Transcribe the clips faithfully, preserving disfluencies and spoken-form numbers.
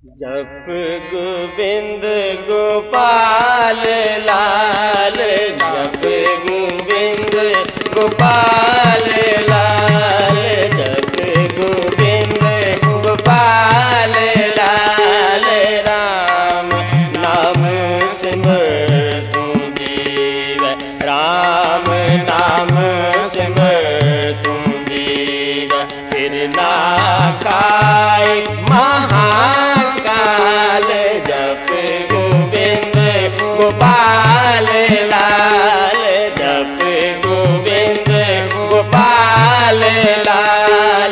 जप गोविंद गोपाल लाल, जप गोविंद गोपाल लाल, जप गोविंद गोपाल लाल। राम नाम सिमर तू जीव, राम नाम सिमर तू जीव। फिर ना खाए महाकाल, जप गोविंद गोपाल लाल, जप गोविंद गोपाल लाल।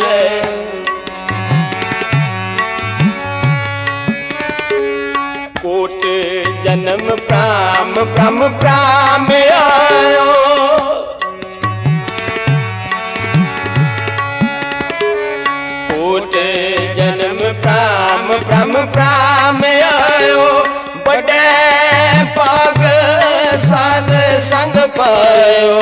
कोट जन्म प्राम ब्रह्म प्राम आयो, कोट जन्म प्राम ब्रह्म प्राम आयो। बड़े पाग साध संग पायो,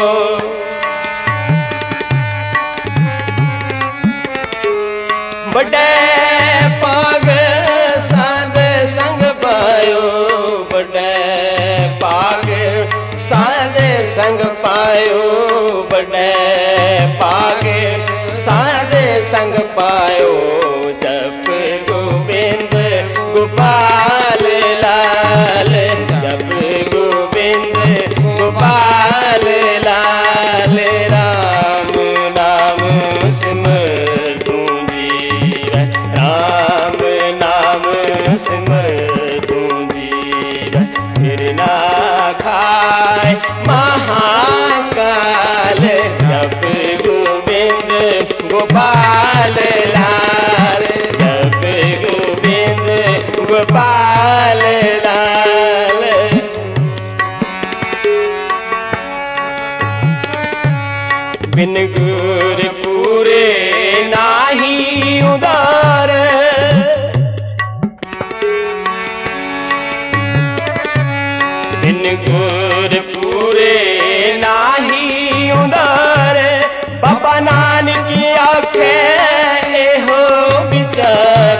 बड़े पाग साध संग पायो, बड़े पाग साध संग पायो, बड़े पाग साध संग पायो। जप गोविंद गोपाल लाल, जप गोविंद गोपाल लाल। राम नाम सिमर तू जीव, राम नाम सिमर तू जीव। फिर ना खाए महाकाल, जप गोविंद गोपाल लाल, जप गोविंद गोपाल लाल। बिन गुर पूरे नाही उदार, बिन गुर पूरे नाही उदार। बाबा नानक की आंखें हो विचार,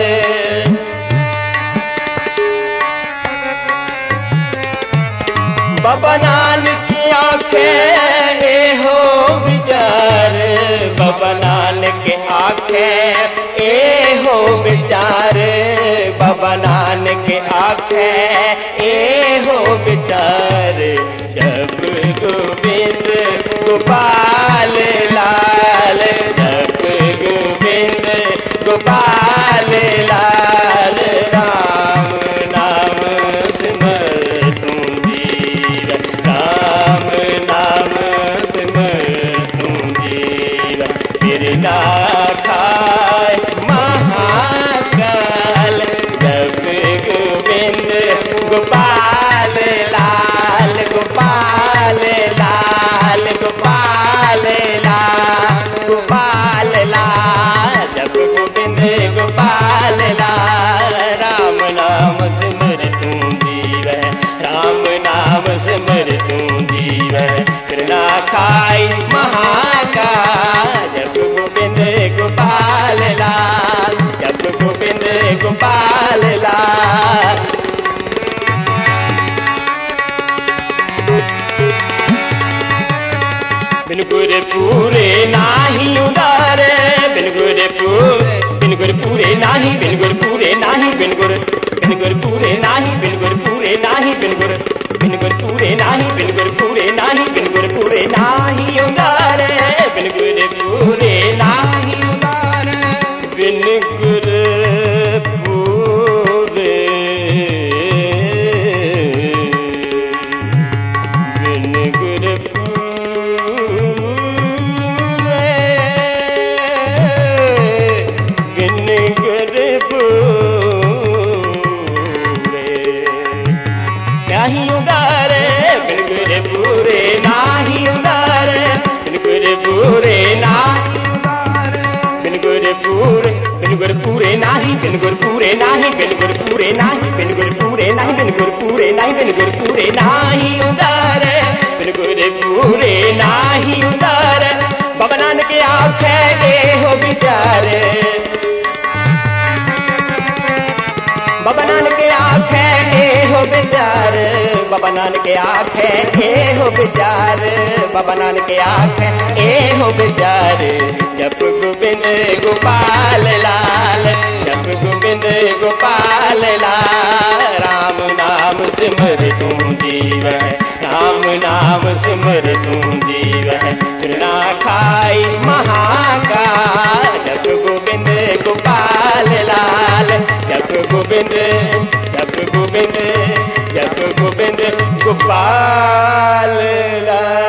बाबा नानक की आंखें हो विचार, बाबा नानक की आंखें हो विचार, बाबा नानक की आंखें हो विचार। जप गोविंद गोपाल लाल, जप गोविंद गोपाल लाल। राम नाम सिमर तू जीव, राम नाम सिमर तू जीव। फिर ना खाए महाकाल, जप गोविंद गोपाल लाल, गोपाल लाल, गोपाल लाल, गोपाल लाल, जप गोविंद गोपाल लाल। राम नाम सिमर तू जीव, राम नाम सिमर तू जीव। फिर ना खाई महाकाल, जप गोविंद गोपाल लाल, जप गोविंद गोपाल लाल। बिन गुर पूरे नाही उदार, बिन गुर पूरे, बिन गुर पूरे नाही, बिन गुर पूरे नाही, बिन गुर, बिन गुर पूरे नाही, बिन गुर पूरे नाही, बिन गुर, बिन गुर पूरे नाही, बिन गुर पूरे नाही, बिन गुर पूरे नाही उदार, बिन गुर पूरे नाही उदार। बिन गुर पूरे, बिन गुर नाही उदार, बिन गुर पूरे नाही उदार, बिन गुर पूरे नाही उदार, बिन गुर पूरे, बिन गुर पूरे नाही, बिन गुर पूरे नाही, बिन गुर पूरे नाही, बिन गुर पूरे नाही, बिन गुर पूरे नाही, बिन गुर पूरे नाही उदार, बिन गुर पूरे नाही उदार। बाबा नानक की आंखें हो विचार, आखे ए हो विचार, बाबा नानक आखे ए हो विचार, बाबा नानक आखे ए हो विचार। जप गोविंद गोपाल लाल, जप गोविंद गोपाल लाल, राम नाम सिमर तू जीव है, राम नाम सिमर तू जीव है। चुना खाई महाकाल, जप गोविंद गोपाल लाल, जप गोविंद, जप गोविंद, जप गोविंद गोपाल लाल।